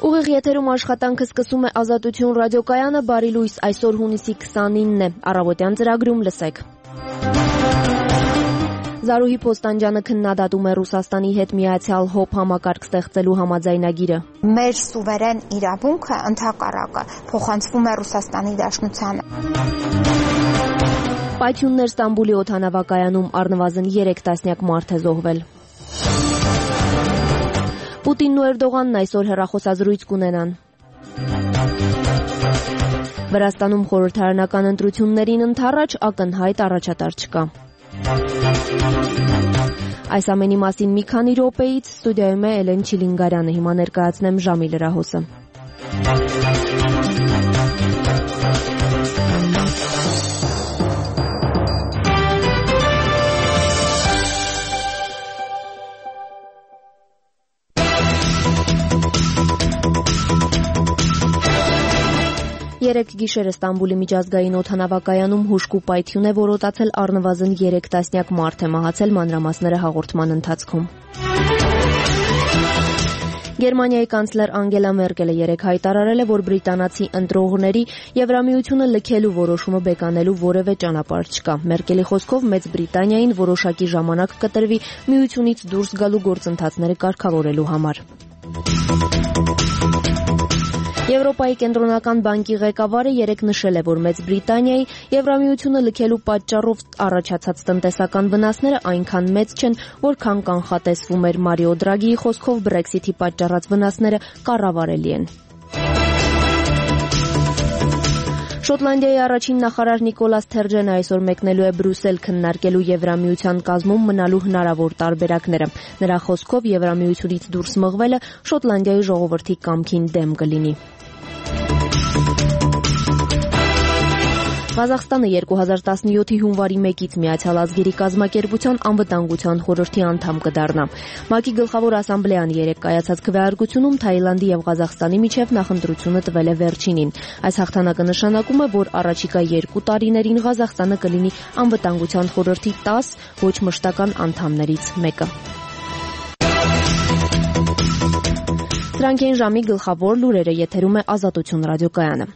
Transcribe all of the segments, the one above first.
Ուղիղ եթերում աշխատանքը սկսում է Ազատություն ռադիոկայանը, բարի լույս, այսօր հունիսի 29-ն է, առավոտյան ծրագրում լսեք։ Զարուհի Փոստանջյանը քննադատում է Ռուսաստանի հետ միացյալ ՀՕՊ համակարգ ստեղծելու համաձայնագիրը։ Մեր սուվերեն իրավունքը ընդհակառակը փոխանցվում է Ռուսաստանի Դաշնությանը։ Պայթյուններ Ստամբուլի օդանավակայանում, առնվազն 3 տասնյակ մարդ է զոհվել։ Պուտինն ու Էրդողանն այսօր հեռախոսազրույց կունենան։ Վրաստանում խորհրդարանական ընտրություններին ընդառաջ ակնհայտ առաջատար չկա։ Այս ամենի մասին մի քանի րոպեից ստուդիայում է Էլեն Չիլինգարյանը, հիմա ներկայացնեմ ժամի լրահոսը։ Երեկ գիշերը Ստամբուլի միջազգային օդանավակայանում հուժկու պայթյուն է որոտացել, առնվազն 3 տասնյակ մարդ է մահացել, մանրամասները հաղորդման ընթացքում։ Գերմանիայի կանցլեր Անգելա Մերկելը երեկ հայտարարել է, որ բրիտանացի ընտրողների Եվրամիությունը լքելու որոշումը բեկանելու որևէ ճանապարհ չկա։ Մերկելի խոսքով Մեծ Բրիտանիային որոշակի ժամանակ կտրվի միությունից դուրս գալու գործընթացները կարգավորելու համար։ Եվրոպայի կենտրոնական բանկի ղեկավարը երեկ նշել է, որ Մեծ Բրիտանիայի Եվրամիությունը լքելու պատճառով առաջացած տնտեսական վնասները այնքան մեծ չեն, որքան կանխատեսվում էր։ Մարիո Դրագիի խոսքով Brexit-ի պատճառած վնասները կառավարելի են։ Շոտլանդիայի առաջին նախարար Նիկոլաս Սթերջենը այսօր մեկնելու է Բրյուսել քննարկելու Եվրամիության կազմում մնալու հնարավոր տարբերակները։ Նրա խոսքով Եվրամիությունից դուրս մղվելը Շոտլանդիայի ժողովրդի կամքին դեմ կլինի։ Ղազախստանը 2017-ի հունվարի 1-ից Միացյալ ազգերի կազմակերպության անվտանգության խորհրդի անդամ կդառնա։ ՄԱԿ-ի գլխավոր ասամբլեան երեկ կայացած քվեարկությունում Թաիլանդի եւ Ղազախստանի միջև նախընտրությունը տվել է վերջինին։ Այս հաղթանակը նշանակում է, որ առաջիկա 2 տարիներին Ղազախստանը կլինի անվտանգության խորհրդի 10 ոչ մշտական անդամներից մեկը։ Դրանք են ժամի գլխավոր լուրերը, եթերում է Ազատություն ռադիոկայանը։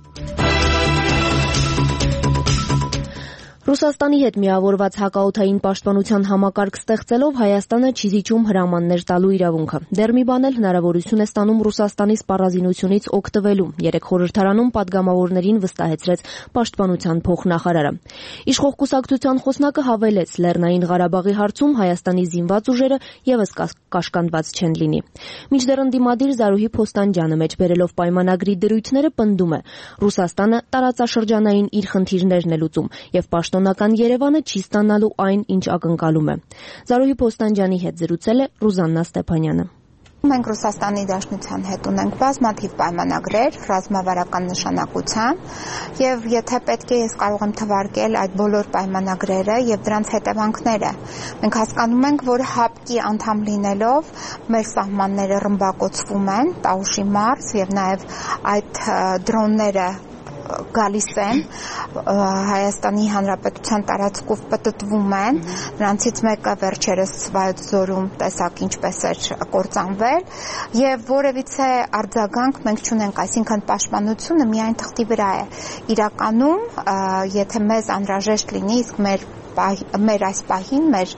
Ռուսաստանի հետ միավորված հակաօդային պաշտպանության համակարգ ստեղծելով Հայաստանը չի զիջում հրամաններ տալու իրավունքը։ Դեռ մի բան էլ հնարավորություն է ստանում Ռուսաստանի սպառազինությունից օգտվելու։ Երեկ խորհրդարանում պատգամավորներին վստահեցրեց պաշտպանության փոխնախարարը։ Իշխող կուսակցության խոսնակը հավելեց, Լեռնային Ղարաբաղի հարցում Հայաստանի զինված ուժերը եւս կաշկանդված չեն լինի։ Մինչդեռ ընդդիմադիր Զարուհի Փոստանջյանը մեջ բերելով պայմանագրի դրույթները պնդում է. Ռուսաստանը տարածաշրջանային իր խնդիրներն է լուծում եւ Պաշտոնական Երևանը չի ստանալու այն, ինչ ակնկալում է։ Զարուհի Փոստանջյանի հետ զրուցել է Ռուզաննա Ստեփանյանը։ Մենք Ռուսաստանի Դաշնության հետ ունենք բազմաթիվ պայմանագրեր ռազմավարական նշանակության եւ եթե պետք է ես կարող եմ թվարկել այդ բոլոր պայմանագրերը եւ դրանց հետևանքները։ Մենք հասկանում ենք, որ ՀԱՊԿ-ի անդամ լինելով մեր սահմանները ռմբակոծվում են, Տաուշի մարզ եւ նաեւ այդ դրոնները գալիս են Հայաստանի Հանրապետության տարածքով պտտվում են, նրանցից մեկը վերջերս Սվայոց-Ձորում տեսակ ինչպես էր կործանվել եւ որևիցե արձագանք մենք չունենք, այսինքն պաշտպանությունը միայն թղթի վրա է։ Իրականում, եթե մեզ անհրաժեշտ լինի, իսկ մեր այս պահին մեր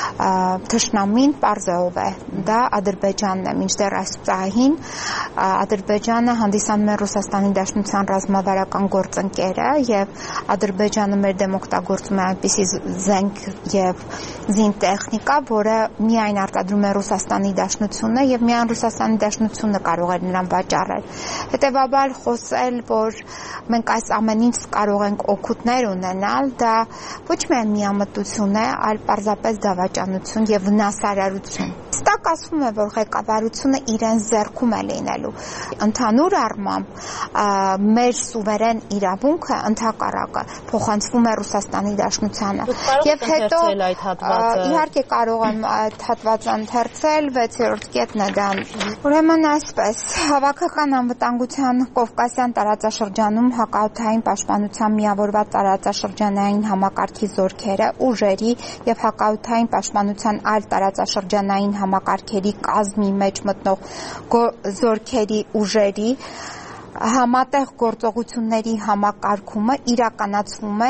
թշնամին պարզով է, դա Ադրբեջանն է, մինչդեռ այս պահին Ադրբեջանը հանդիսանում է Ռուսաստանի Դաշնության ռազմավարական գործընկերը եւ Ադրբեջանը մեր դեմ օգտագործում է այնպիսի զենք եւ զինտեխնիկա, որը միայն արտադրում է Ռուսաստանի Դաշնությունը եւ միայն Ռուսաստանի Դաշնությունը կարող է նրան վաճառել։ Հետեւաբար խոսել, որ մենք այս ամեն ինչ կարող ենք օգուտներ ունենալ, դա ոչ միայն միամտություն է, այլ պարզապես դավաճանություն եւ վնասարարություն։ Ստակ ասվում է, որ ղեկավարությունը իրեն ձեռքում է լինելու։ Ընդհանուր առմամբ մեր սուվերեն իրավունքը ընդհակառակը փոխանցվում է Ռուսաստանի Դաշնությանը։ Եվ հետո իհարկե կարող եմ այդ հատվածը ընթերցել, 6-րդ կետն է դա։ Ուրեմն այսպես, հավաքական անվտանգության Կովկասյան տարածաշրջանում հակաօդային պաշտպանության միավորված տարածաշրջանային համակարգի զորքերը զորքերը, ուժերի եւ հակաօդային պաշտպանության այլ տարածաշրջանային համակարգերի կազմի մեջ մտնող զորքերի ուժերի համատեղ գործողությունների համակարգումը իրականացվում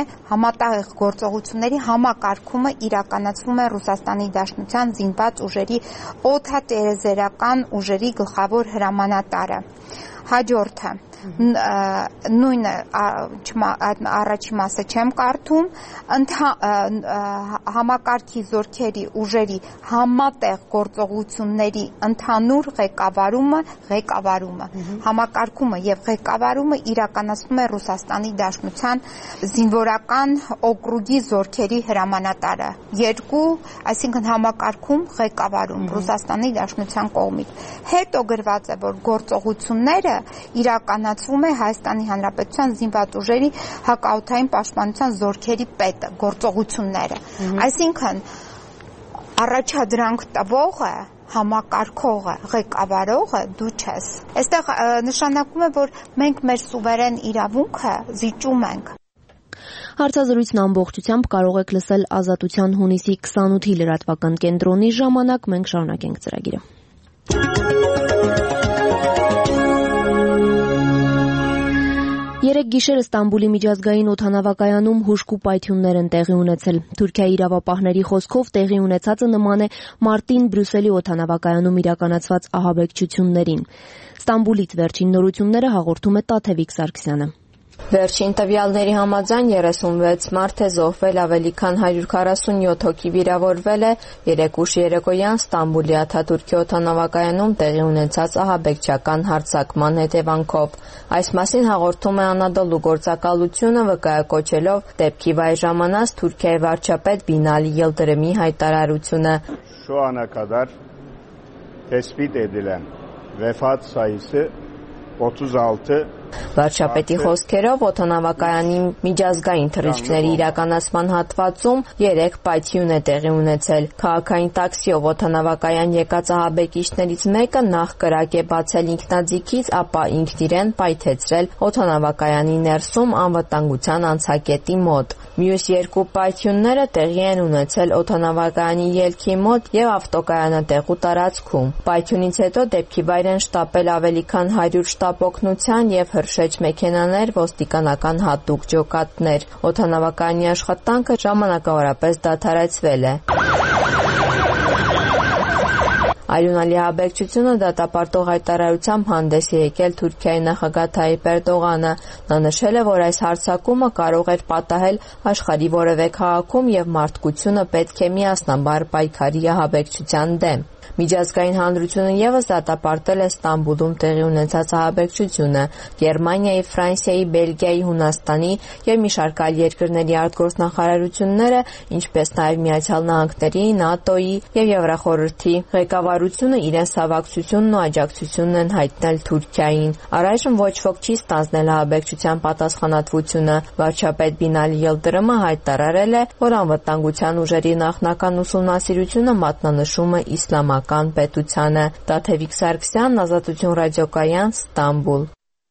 է Ռուսաստանի Դաշնության զինված ուժերի օդատերևզերական ուժերի գլխավոր հրամանատարը։ Հաջորդը նույնը առաջի մասը չեմ կարդում, համակարգի զորքերի ուժերի համատեղ գործողությունների ընդհանուր համակարգումը եւ ղեկավարումը իրականացնում է Ռուսաստանի Դաշնության զինվորական օկրուգի զորքերի հրամանատարը։ Այսինքն համակարգում ղեկավարում Ռուսաստանի Դաշնության կողմից։ Հետո գրված է, որ գործողությունները իրականացվում է Հայաստանի Հանրապետության զինված ուժերի հակաօդային պաշտպանության զորքերի պետը, գործողությունները։ Այսինքն առաջադրանք տվողը, համակարգողը, ղեկավարողը դու չես։ Այստեղ նշանակում է, որ մենք մեր սուվերեն իրավունքը զիջում ենք։ Հարցազրույցն ամբողջությամբ կարող եք լսել Ազատության հունիսի 28-ի լրատվական կենտրոնի ժամանակ, մենք շարունակենք ծրագիրը։ Երեկ գիշերը Ստամբուլի միջազգային օդանավակայանում հուժկու պայթյուններ են տեղի ունեցել։ Թուրքիայի իրավապահների խոսքով տեղի ունեցածը նման է մարտին Բրյուսելի օդանավակայանում իրականացված ահաբեկչություններին։ Ստամբուլից վերջին նորությունները հաղորդում է Տաթևիկ Սարգսյանը։ Վերջին տվյալների համաձայն 36 մարդ է զոհվել, ավելի քան 147 հոգի վիրավորվել է երեկ ուշ երեկոյան Ստամբուլի Աթաթուրքի օդանավակայանում տեղի ունեցած ահաբեկչական հարձակման հետևանքով։ Այս մասին հաղորդում է Անադոլու գործակալությունը, վկայակոչելով դեպքի վայր ժամանած Թուրքիայի վարչապետ Բինալի Yıldırımի հայտարարությունը։ Şu ana kadar tespit edilen vefat sayısı 36 Վարչապետի խոսքերով օդանավակայանի միջազգային թռիչքների իրականացման հատվածում 3 պայթյուն է տեղի ունեցել։ Քաղաքային տաքսիով օդանավակայան եկած ահաբեկիչներից մեկը նախ կրակ է բացել ինքնաձիգից, ապա ինքն իրեն պայթեցրել օդանավակայանի ներսում անվտանգության անցակետի մոտ։ Մյուս 2 պայթյունները տեղի են ունեցել օդանավակայանի ելքի մոտ եւ ավտոկայանատեղու տարածքում։ Պայթյունից հետո դեպքի վայր են շտապել ավելի քան 100 շտապ օգնության եւ հրշեջ մեքենաներ, ոստիկանական հատուկ ջոկատներ։ Օդանավակայանի աշխատանքը ժամանակավորապես դադարեցվել է։ Այլունալի ահաբեկչությունը դատապարտող հայտարարությամբ հանդես է եկել Թուրքիայի նախագահ Թայիպ Էրդողանը։ Նա նշել է, որ այս հարձակումը կարող էր պատահել աշխարհի որևէ քաղաքում եւ մարդկությունը պետք է միասնաբար պայքարի ահաբեկչության դեմ։ Միջազգային հանրությունը եւս դատապարտել է Ստամբուլում տեղի ունեցած ահաբեկչությունը։ Գերմանիայի, Ֆրանսիայի, Բելգիայի, Հունաստանի եւ մի շարք այլ երկրների արտգործնախարարությունները, ինչպես նաեւ Միացյալ Նահանգների, ՆԱՏՕ-ի եւ Եվրախորհրդի ղեկավարությունը իրենց հավակցությունն ու աջակցությունն են հայտնել Թուրքիային։ Առայժմ ոչ ոք չի ստանձնել ահաբեկչության պատասխանատվությունը։ Վարչապետ Բինալի Yıldırımը հայտարարել է, որ անվտանգության ուժերի նախնական ուսումնասիրությունը մատնանշում է իսլամական պետությանը։ Տաթևիկ Սարգսյան, Ազատություն ռադիոկայան, Ստամբուլ։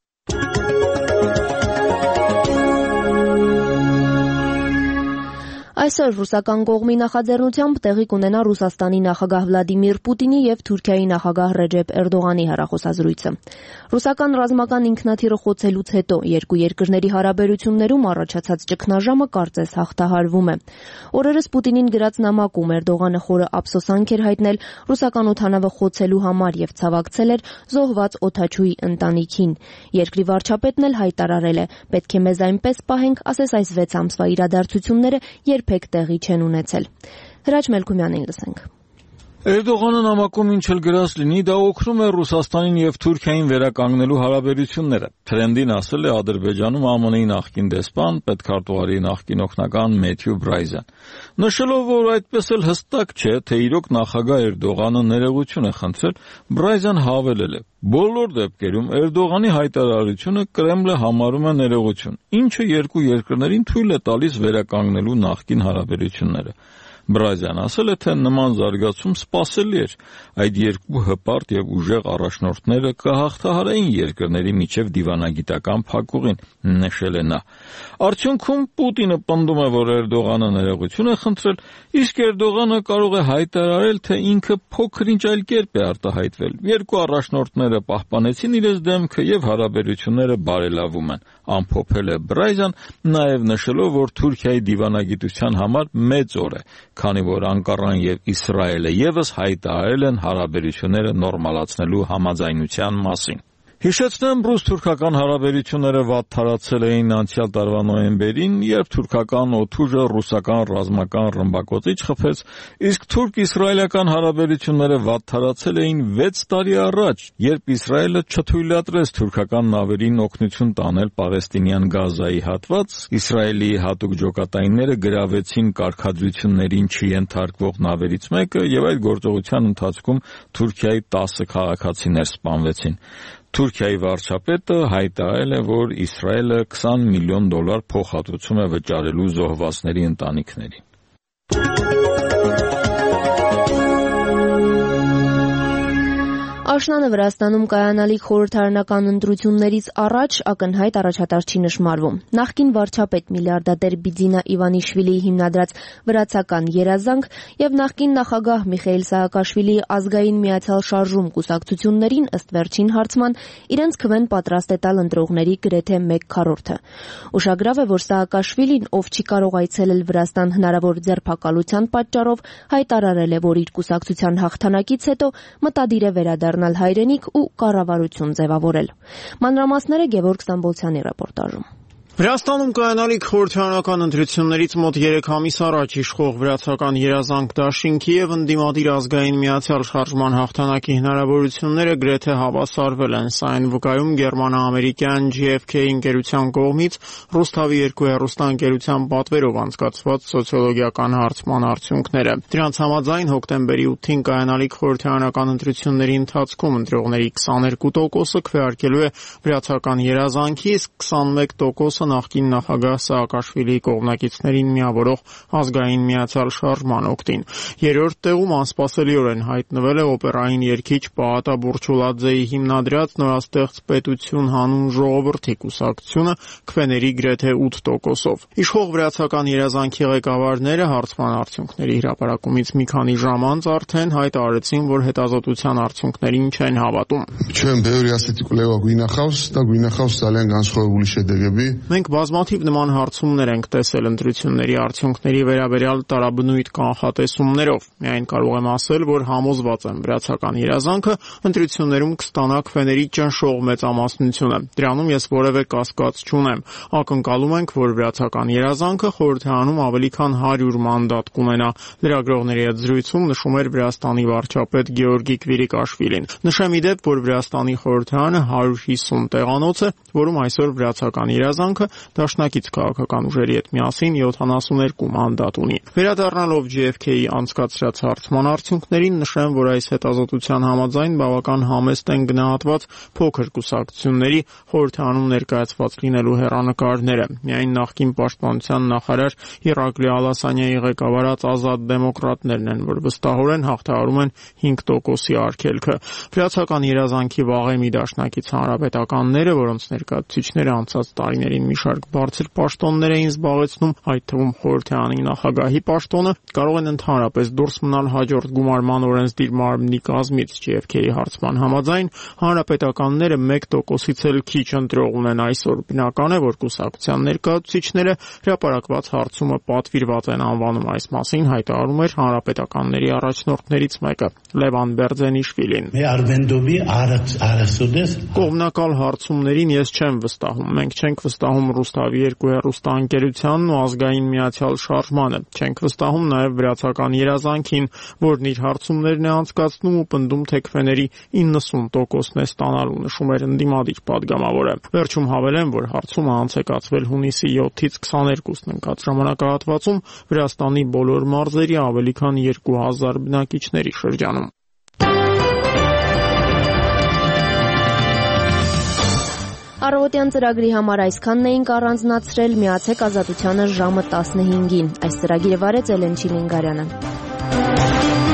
Այսօր ռուսական կողմի նախաձեռնությամբ տեղի կունենա Ռուսաստանի նախագահ Վլադիմիր Պուտինի եւ Թուրքիայի նախագահ Ռեջեփ Էրդողանի հեռախոսազրույցը։ Ռուսական ռազմական ինքնաթիռը խոցելուց հետո երկու երկրների հարաբերություններում առաջացած ճգնաժամը կարծես հաղթահարվում է։ Օրերս Պուտինին գրած նամակում Էրդողանը խորը ափսոսանք էր հայտնել ռուսական օդանավը խոցելու համար եւ ցավակցել էր զոհված օդաչուի ընտանիքին։ Երկրի վարչապետն էլ հայտարարել է. «Պետք է մեզ այնպես պահենք, ասես այս 6 ամսվա իրադարձությունները երբեք տեղի չեն ունեցել»։ Հրաչ Մելքումյանին լսենք։ Էրդողանը նամակում ինչ էլ գրած լինի, դա օգնում է Ռուսաստանին եւ Թուրքիային վերականգնելու հարաբերությունները։ Թրենդին ասել է Ադրբեջանում ԱՄՆ-ի նախկին դեսպան, պետքարտուղարի նախկին օգնական Մեթյու Բրայզան, նշելով, որ այդպես էլ հստակ չէ, թե իրոք նախագահ Էրդողանը ներողություն է խնդրել, Բրայզան հավելել է. «Բոլոր դեպքերում Էրդողանի հայտարարությունը Կրեմլը համարում է ներողություն, ինչը երկու երկրներին թույլ է տալիս վերականգնելու նախկին հարաբերությունները»։ Բրազյան ասել է, թե նման զարգացում սպասելի էր։ Այդ երկու հպարտ եւ ուժեղ առաջնորդները կհաղթահարեին երկրների միջև դիվանագիտական փակուղին, նշել է նա։ Արդյունքում Պուտինը պնդում է, որ Էրդողանը ներողություն է խնդրել, իսկ Էրդողանը կարող է հայտարարել, թե ինքը փոքր-ինչ այլ կերպ է արտահայտվել։ Երկու առաջնորդները պահպանեցին իրենց դեմքը եւ հարաբերությունները բարելավում են, ամփոփել է Բրազյան, նաեւ նշելով, որ Թուրքիայի դիվանագիտության համար մեծ օր է, քանի որ Անկարան եւ Իսրայելը եւս հայտարարել են հարաբերությունները նորմալացնելու համաձայնության մասին։ Հիշեցնեմ, ռուս-թուրքական հարաբերությունները վատթարացել էին անցյալ տարվա նոյեմբերին, երբ թուրքական օդուժը ռուսական ռազմական ռմբակոծիչ խփեց, իսկ թուրք-իսրայելական հարաբերությունները վատթարացել էին 6 տարի առաջ, երբ Իսրայելը չթույլատրեց թուրքական նավերին օգնություն տանել Պաղեստինյան Գազայի հատված, Իսրայելի հատուկ ջոկատայինները գրավեցին կարգադրություններին չենթարկվող նավերից մեկը եւ այդ գործողության ընթացքում Թուրքիայի 10 քաղաքացիներ սպանվեցին։ Թուրքիայի վարչապետը հայտարարել է, որ Իսրայելը $20 միլիոն փոխհատուցում է վճարելու զոհվածների ընտանիքներին։ Աշնանը Վրաստանում կայանալիք խորհրդարանական ընտրություններից առաջ ակնհայտ առաջատար չի նշմարվում։ Նախկին վարչապետ միլիարդատեր Բիձինա Իվանիշվիլիի հիմնադրած վրացական երազանք եւ նախկին նախագահ Միխայիլ Սահակաշվիլիի ազգային միացյալ շարժում կուսակցություններին ըստ վերջին հարցման իրենց քվեն պատրաստ է տալ ընտրողների գրեթե 1/4-ը։ Ուշագրավ է, որ Սահակաշվիլին, ով չի կարող այցելել Վրաստան հնարավոր ձերբակալության պատճառով, հայտարարել է, որ իր կուսակցության հաղթանակից հետո մտադիր է վերադառնալ հայրենիք ու կառավարություն ձևավորել։ Մանրամասները Գևորգ Ստամբոլցյանի ռեպորտաժում։ Վրաստանում կայանալիք խորհրդարանական ընտրություններից մոտ 3 ամիս առաջ իշխող վրացական երազանք դաշինքի եւ ընդդիմադիր ազգային միացյալ շարժման հաղթանակի հնարավորությունները գրեթե հավասարվել են։ Սա այն վկայում գերմանա-ամերիկյան GfK ընկերության կողմից Ռուսթավի 2 հեռուստաընկերության պատվերով անցկացված սոցիոլոգիական հարցման արդյունքները։ Դրանց համաձայն հոկտեմբերի 8-ին կայանալիք խորհրդարանական ընտրությունների ընթացքում ընտրողների 22%-ը քվեարկելու է վրացական երազանքի, իսկ 21%-ը նախկին նախագահ Սահակաշվիլիի կողմնակիցներին միավորող ազգային միացյալ շարժման օգտին։ Երրորդ տեղում անսպասելիորեն հայտնվել է օպերային երգիչ Պահատա Բուրչուլաձեի հիմնադրած նորաստեղծ պետություն հանուն ժողովրդի կուսակցությունը քվեների գրեթե 8%-ով։ Իշխող վրացական երազանքի ղեկավարները հարցման արդյունքների հրապարակումից մի քանի ժամ անց արդեն հայտարարեցին, որ հետազոտության արդյունքներին չեն հավատում։ Ჩვენ ბევრი ასეთი კვლევა გვინახავს და გვინახავს ძალიან განსხვავებული შედეგები. Մենք բազմաթիվ նման հարցումներ ենք տեսել ընտրությունների արդյունքների վերաբերյալ տարաբնույթ կանխատեսումներով։ Միայն կարող եմ ասել, որ համոզված եմ վրացական երազանքը ընտրություններում կստանա քվեների ճնշող մեծամասնությունը։ Դրանում ես որևէ կասկած չունեմ։ Ակնկալում ենք, որ վրացական երազանքը խորհրդարանում ավելի քան 100 մանդատ կունենա։ Լրագրողների հետ զրույցում նշում էր Վրաստանի վարչապետ Գեորգի Կվիրիկաշվիլին։ Նշեմ ի դեպ, որ Վրաստանի խորհրդարանը 150 տեղանոց է, որում այսօր վրացական երազանքը դաշնակից քաղաքական ուժերի հետ միասին 72 մանդատ ունի։ Վերադառնալով GfK-ի անցկացրած հարցման արդյունքներին, նշեմ, որ այս հետազոտության համաձայն բավական համեստ են գնահատված փոքր կուսակցությունների խորհրդարանում ներկայացված լինելու հեռանկարները։ Միայն նախկին պաշտպանության նախարար Իրակլի Ալասանյայի ղեկավարած ազատ դեմոկրատներն են, որ վստահորեն հաղթահարում են 5%-ի արգելքը։ Վրացական երազանքի վաղեմի դաշնակից հանրապետականները, որոնց ներկայացուցիչները անցած տարիներին մի շարք բարձր պաշտոններ էին զբաղեցնում, այդ թվում խորհրդարանի նախագահի պաշտոնը, կարող են ընդհանրապես դուրս մնալ հաջորդ գումարման օրենսդիր մարմնի կազմից։ GfK-ի հարցման համաձայն հանրապետականները 1%-ից էլ քիչ ընտրող ունեն այսօր։ Բնական է, որ կուսակցության ներկայացուցիչները հրապարակված հարցումը պատվիրված են անվանում։ Այս մասին հայտարարում էր հանրապետականների առաջնորդներից մեկը՝ Լևան Բերձենիշվիլին։ Կողմնակալ հարցումներին ես չեմ վստահում։ Մենք չենք վստահում Ռուսթավի 2 հեռուստաընկերությանն ու ազգային միացյալ շարժմանը։ Չենք վստահում նաև վրացական երազանքին, որն իր հարցումներն է անցկացնում ու պնդում, թե քվեների 90%-ն է ստանալու, նշում էր ընդդիմադիր падգամավորը։ Վերջում հավելեմ, որ հարցումը անց է կացվել հունիսի 7-ից 22-ն ընկած ժամանակահատվածում Վրաստանի բոլոր մարզերի ավելի քան 2000 բնակիչների շրջանում։ Առավոտյան ծրագրի համար այսքանն էինք առանձնացրել, միացեք Ազատությանը ժամը 15-ին։ Այս ծրագիրը վարեց Էլեն Չիլինգարյանը։